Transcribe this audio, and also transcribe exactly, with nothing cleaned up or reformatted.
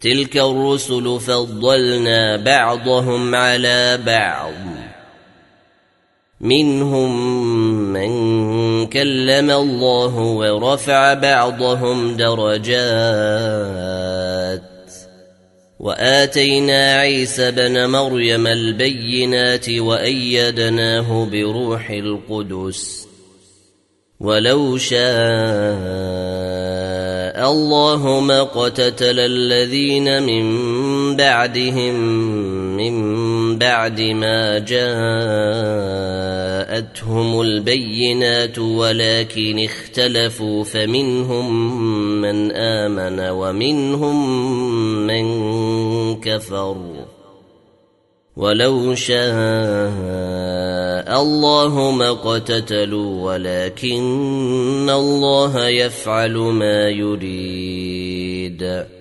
تلك الرسل فضلنا بعضهم على بعض منهم من كلم الله ورفع بعضهم درجات وآتينا عيسى بن مريم البينات وأيدناه بروح القدس ولو شاء الله ما اقتتل الذين من بعدهم من بعد ما جاءتهم البينات ولكن اختلفوا فمنهم من آمن ومنهم من كفر ولو شاء الله ما اقتتلوا ولكن الله يفعل ما يريد.